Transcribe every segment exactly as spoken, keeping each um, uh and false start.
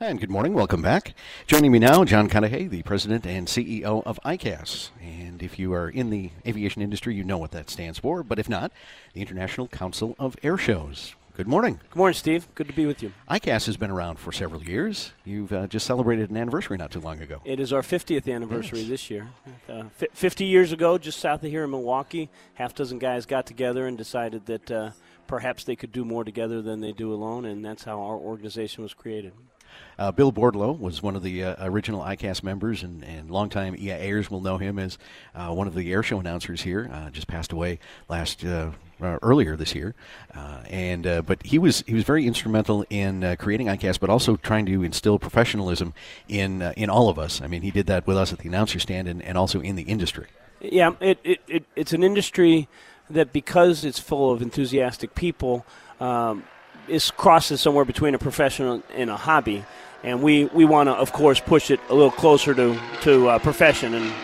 And good morning. Welcome back. Joining me now, John Cudahy, the president and C E O of I C A S. And if you are in the aviation industry, you know what that stands for. But if not, the International Council of Air Shows. Good morning. Good morning, Steve. Good to be with you. I C A S has been around for several years. You've uh, just celebrated an anniversary not too long ago. It is our fiftieth anniversary yes. this year. Uh, f- fifty years ago, just south of here in Milwaukee, half dozen guys got together and decided that uh, perhaps they could do more together than they do alone, and that's how our organization was created. Uh, Bill Bordlow was one of the uh, original I C A S members, and, and longtime E I Ayers will know him as uh, one of the air show announcers here. Uh, just passed away last uh, uh, earlier this year, uh, and uh, but he was he was very instrumental in uh, creating I C A S, but also trying to instill professionalism in uh, in all of us. I mean, he did that with us at the announcer stand, and, and also in the industry. Yeah, it, it, it it's an industry that, because it's full of enthusiastic people, um, is crosses somewhere between a professional and a hobby. And we, we want to, of course, push it a little closer to to uh, profession. And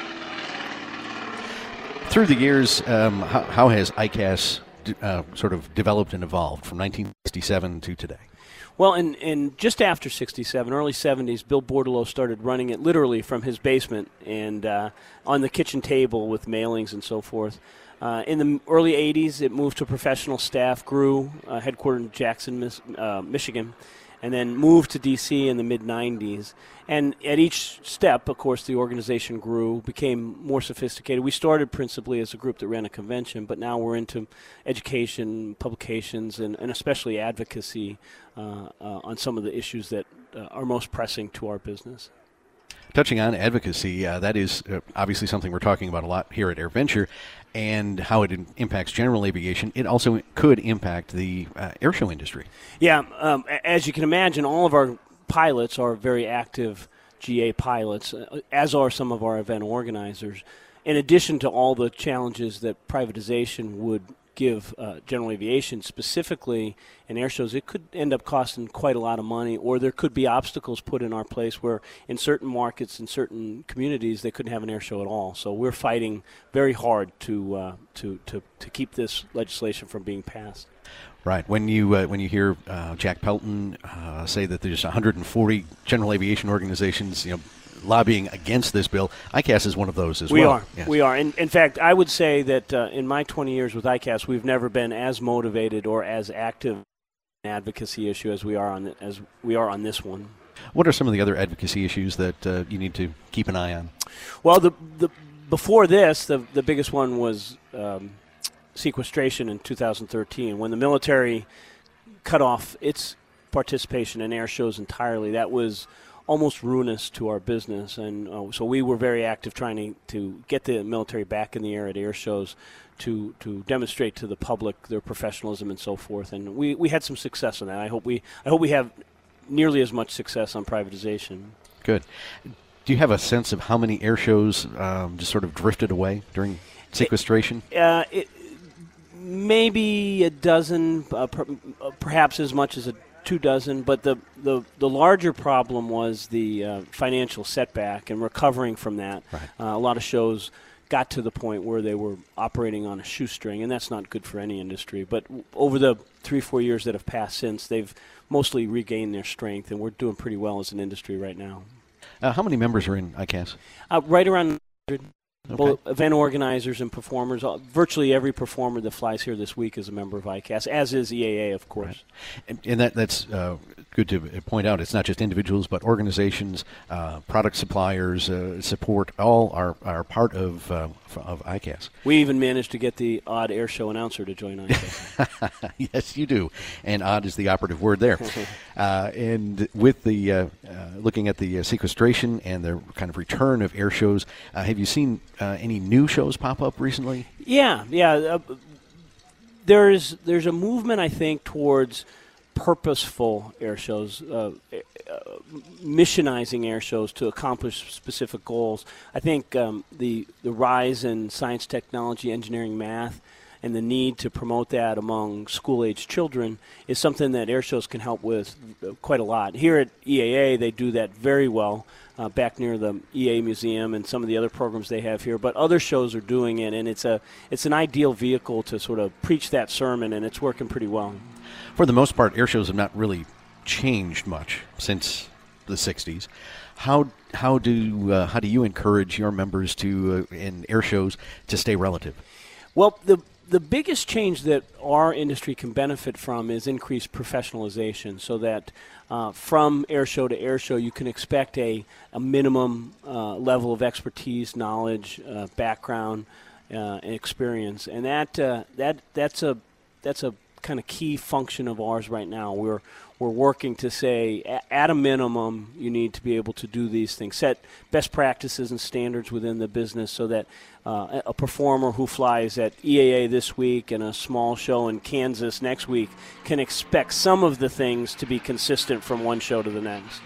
through the years, um, how, how has I C A S uh, sort of developed and evolved from nineteen sixty-seven to today? Well, in, in just after sixty-seven, early seventies, Bill Bordlow started running it literally from his basement and uh, on the kitchen table with mailings and so forth. Uh, in the early eighties, it moved to professional staff, grew, uh, headquartered in Jackson, Miss, uh, Michigan, and then moved to D C in the mid nineties. And at each step, of course, the organization grew, became more sophisticated. We started principally as a group that ran a convention, but now we're into education, publications, and, and especially advocacy uh, uh, on some of the issues that uh, are most pressing to our business. Touching on advocacy, uh, that is uh, obviously something we're talking about a lot here at AirVenture, and how it in- impacts general aviation. It also could impact the uh, airshow industry. Yeah, um, as you can imagine, all of our pilots are very active G A pilots, uh, as are some of our event organizers. In addition to all the challenges that privatization would give uh, general aviation, specifically in air shows, it could end up costing quite a lot of money, or there could be obstacles put in our place where in certain markets, in certain communities, they couldn't have an air show at all. So we're fighting very hard to uh, to, to to keep this legislation from being passed. Right. When you uh, when you hear uh, Jack Pelton uh, say that there's one hundred forty general aviation organizations, you know, lobbying against this bill, I C A S is one of those as we well. Are. Yes. We are. In, in fact, I would say that uh, in my twenty years with I C A S, we've never been as motivated or as active in advocacy issue as we are on the, as we are on this one. What are some of the other advocacy issues that uh, you need to keep an eye on? Well, the the before this, the the biggest one was um, sequestration in two thousand thirteen, when the military cut off its participation in air shows entirely. That was almost ruinous to our business, and uh, so we were very active trying to, to get the military back in the air at air shows to to demonstrate to the public their professionalism and so forth. And we, we had some success in that. I hope we I hope we have nearly as much success on privatization. Good. Do you have a sense of how many air shows um, just sort of drifted away during sequestration? It, uh, it, maybe a dozen, uh, per, perhaps as much as a two dozen, but the, the, the larger problem was the uh, financial setback and recovering from that. Right. Uh, a lot of shows got to the point where they were operating on a shoestring, and that's not good for any industry. But w- over the three, four years that have passed since, they've mostly regained their strength, and we're doing pretty well as an industry right now. Uh, how many members are in I C A S? Uh, right around one hundred. Okay. Both event organizers and performers. Uh, virtually every performer that flies here this week is a member of I C A S, as is E A A, of course. Right. And, and that that's uh, good to point out. It's not just individuals, but organizations, uh, product suppliers, uh, support, all are, are part of uh, of I C A S. We even managed to get the odd air show announcer to join I C A S. Yes, you do. And odd is the operative word there. uh, and with the uh, uh, looking at the uh, sequestration and the kind of return of air shows, uh, have you seen uh, any new shows pop up recently? Yeah, yeah. Uh, there's there's a movement, I think, towards purposeful air shows, uh, uh, missionizing air shows to accomplish specific goals. I think um, the the rise in science, technology, engineering, math, and the need to promote that among school-age children is something that air shows can help with quite a lot. Here at E A A, they do that very well, uh, back near the E A Museum and some of the other programs they have here. But other shows are doing it, and it's a it's an ideal vehicle to sort of preach that sermon, and it's working pretty well. For the most part, air shows have not really changed much since the sixties. How how do uh, how do you encourage your members to uh, in air shows to stay relative? Well, the the biggest change that our industry can benefit from is increased professionalization, so that uh, from air show to air show you can expect a, a minimum uh, level of expertise, knowledge, uh, background, uh, and experience. And that uh, that that's a that's a kind of key function of ours right now. We're we're working to say a- at a minimum you need to be able to do these things, set best practices and standards within the business, so that uh, a performer who flies at E A A this week and a small show in Kansas next week can expect some of the things to be consistent from one show to the next.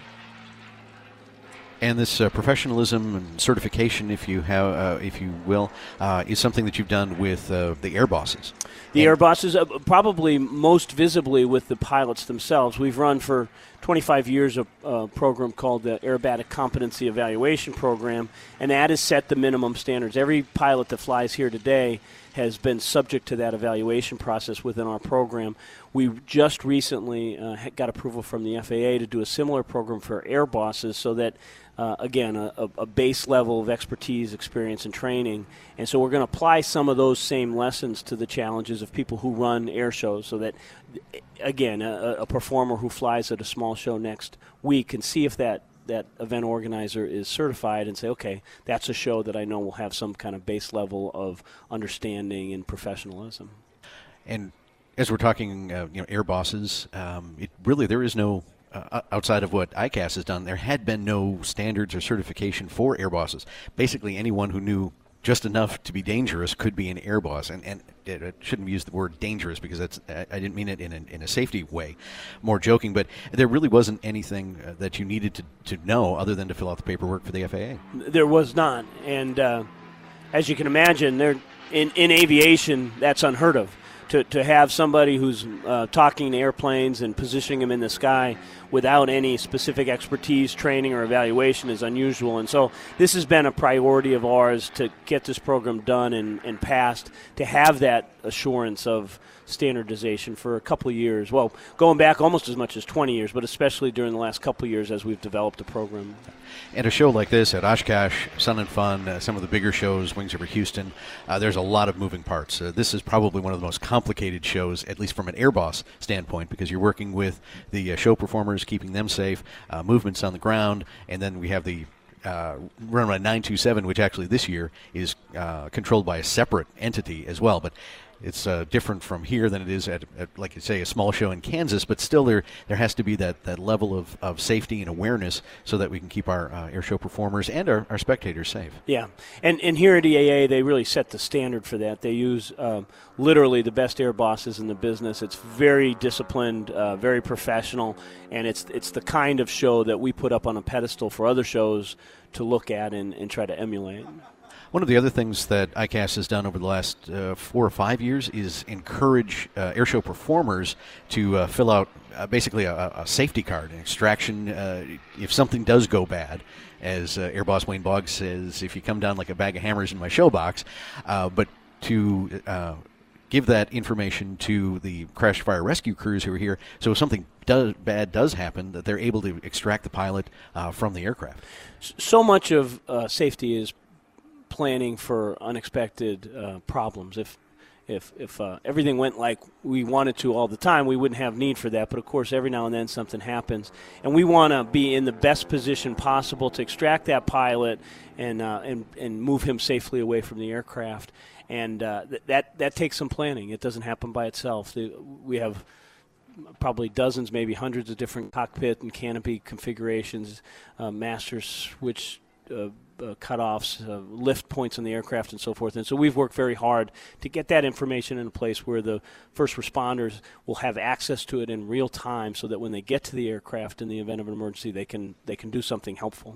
And this uh, professionalism and certification, if you have, uh, if you will, uh, is something that you've done with uh, the air bosses. The and air bosses, uh, probably most visibly with the pilots themselves. We've run for twenty-five years a uh, program called the Aerobatic Competency Evaluation Program, and that has set the minimum standards. Every pilot that flies here today has been subject to that evaluation process within our program. We just recently uh, got approval from the F A A to do a similar program for air bosses, so that Uh, again, a, a base level of expertise, experience, and training. And so we're going to apply some of those same lessons to the challenges of people who run air shows, so that, again, a, a performer who flies at a small show next week can see if that, that event organizer is certified and say, okay, that's a show that I know will have some kind of base level of understanding and professionalism. And as we're talking, uh, you know, air bosses, um, it really there is no. Uh, outside of what I C A S has done, there had been no standards or certification for air bosses. Basically, anyone who knew just enough to be dangerous could be an air boss. And, and it, it shouldn't use the word dangerous, because that's, I, I didn't mean it in a, in a safety way, more joking. But there really wasn't anything uh, that you needed to, to know other than to fill out the paperwork for the F A A. There was not. And uh, as you can imagine, there in, in aviation, that's unheard of. To, to have somebody who's uh, talking to airplanes and positioning them in the sky without any specific expertise, training, or evaluation is unusual. And so this has been a priority of ours to get this program done and, and passed, to have that assurance of standardization for a couple of years. Well, going back almost as much as twenty years, but especially during the last couple of years as we've developed the program. And a show like this at Oshkosh, Sun and Fun, uh, some of the bigger shows, Wings Over Houston, uh, there's a lot of moving parts. Uh, this is probably one of the most complicated shows, at least from an air boss standpoint, because you're working with the uh, show performers, keeping them safe, uh, movements on the ground, and then we have the Uh, run by nine two seven, which actually this year is uh, controlled by a separate entity as well. But it's uh, different from here than it is at, at, like you say, a small show in Kansas. But still, there there has to be that, that level of, of safety and awareness so that we can keep our uh, air show performers and our, our spectators safe. Yeah, and and here at E A A, they really set the standard for that. They use um, literally the best air bosses in the business. It's very disciplined, uh, very professional, and it's it's the kind of show that we put up on a pedestal for other shows to look at and, and try to emulate. One of the other things that I C A S has done over the last uh, four or five years is encourage uh, airshow performers to uh, fill out uh, basically a, a safety card, an extraction. Uh, if something does go bad, as uh, Air Boss Wayne Boggs says, if you come down like a bag of hammers in my show box, uh, but to uh, give that information to the crash fire rescue crews who are here, so if something does, bad does happen, that they're able to extract the pilot uh, from the aircraft. So much of uh, safety is planning for unexpected uh, problems. If if if uh, everything went like we wanted to all the time, we wouldn't have need for that. But of course, every now and then something happens, and we want to be in the best position possible to extract that pilot and uh, and and move him safely away from the aircraft. And uh, th- that that takes some planning. It doesn't happen by itself. The, we have probably dozens, maybe hundreds of different cockpit and canopy configurations, uh, master switch uh, uh, cutoffs, uh, lift points on the aircraft, and so forth. And so we've worked very hard to get that information in a place where the first responders will have access to it in real time, so that when they get to the aircraft in the event of an emergency, they can they can do something helpful.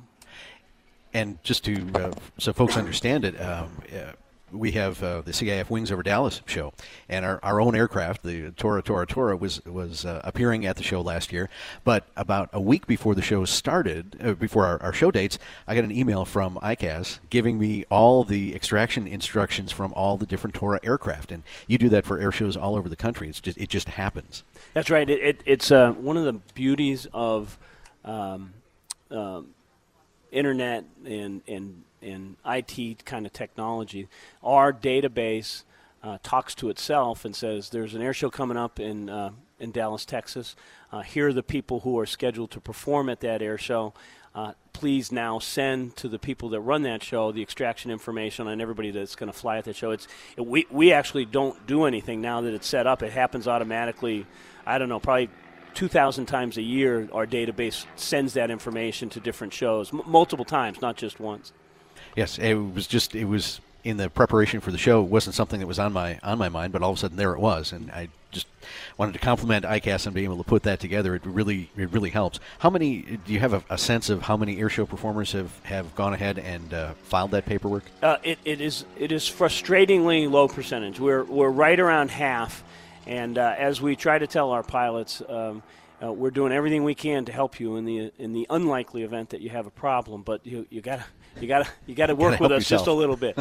And just to uh, so folks understand it. Um, uh, We have uh, the C I F Wings Over Dallas show, and our, our own aircraft, the Tora Tora Tora, was was uh, appearing at the show last year. But about a week before the show started, uh, before our, our show dates, I got an email from I C A S giving me all the extraction instructions from all the different Tora aircraft. And you do that for air shows all over the country. It's just it just happens. That's right. It, it, it's uh, one of the beauties of um, um, internet and, and, and I T kind of technology, our database uh, talks to itself and says, there's an air show coming up in, uh, in Dallas, Texas. Uh, here are the people who are scheduled to perform at that air show. Uh, please now send to the people that run that show the extraction information on everybody that's going to fly at that show. It's it, we we actually don't do anything now that it's set up. It happens automatically. I don't know, probably two thousand times a year. Our database sends that information to different shows, m- multiple times, not just once. Yes, it was just it was in the preparation for the show. It wasn't something that was on my on my mind, but all of a sudden there it was, and I just wanted to compliment I C A S on being able to put that together. It really it really helps. How many do you have a, a sense of how many air show performers have, have gone ahead and uh, filed that paperwork? Uh, it, it is it is frustratingly low percentage. We're we're right around half, and uh, as we try to tell our pilots, um, uh, we're doing everything we can to help you in the in the unlikely event that you have a problem. But you you gotta you gotta you gotta work gotta with us yourself. just a little bit.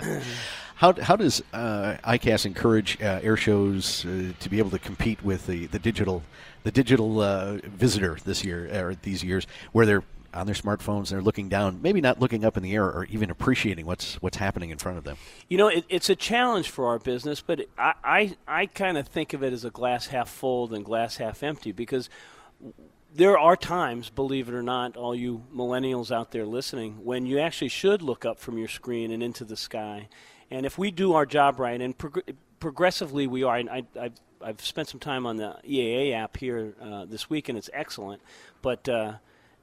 How, how does uh, I C A S encourage uh, air shows uh, to be able to compete with the, the digital the digital uh, visitor this year or these years, where they're on their smartphones, they're looking down, maybe not looking up in the air or even appreciating what's what's happening in front of them? You know, it, it's a challenge for our business, but it, I I, I kind of think of it as a glass half full than glass half empty, because there are times, believe it or not, all you millennials out there listening, when you actually should look up from your screen and into the sky. And if we do our job right, and prog- progressively we are, and I, I've, I've spent some time on the E A A app here uh, this week, and it's excellent. But uh,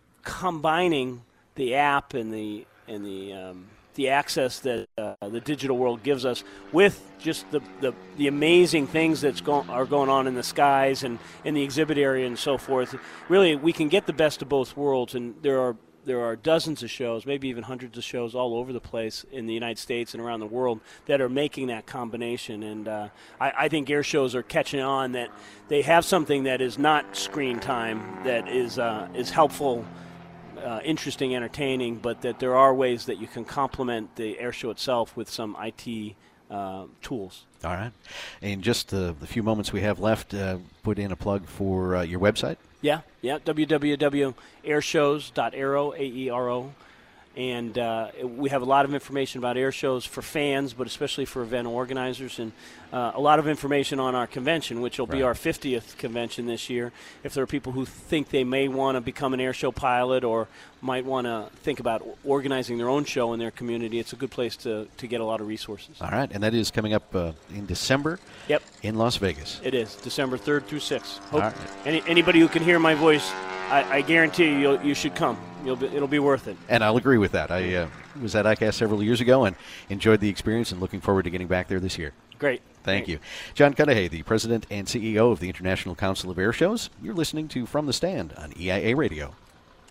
combining the app and the and the um, the access that uh, the digital world gives us with just the the, the amazing things that go- are going on in the skies and in the exhibit area and so forth, really we can get the best of both worlds. And there are There are dozens of shows, maybe even hundreds of shows all over the place in the United States and around the world that are making that combination. And uh, I, I think air shows are catching on that they have something that is not screen time, that is uh, is helpful, uh, interesting, entertaining, but that there are ways that you can complement the air show itself with some I T uh, tools. All right. In just the, the few moments we have left, uh, put in a plug for uh, your website. Yeah, yeah, w w w dot airshows dot aero, A E R O. And uh, we have a lot of information about air shows for fans, but especially for event organizers, and uh, a lot of information on our convention, which will Right. be our fiftieth convention this year. If there are people who think they may want to become an air show pilot or might want to think about organizing their own show in their community, it's a good place to, to get a lot of resources. All right. And that is coming up uh, in December Yep, in Las Vegas. it is, December third through sixth. All Hope right. any, anybody who can hear my voice, I, I guarantee you you'll, you should come. You'll be, it'll be worth it. And I'll agree with that. I uh, was at I C A S several years ago and enjoyed the experience and looking forward to getting back there this year. Great. Thank Great. you. John Cudahy, the President and C E O of the International Council of Air Shows. You're listening to From the Stand on E I A Radio.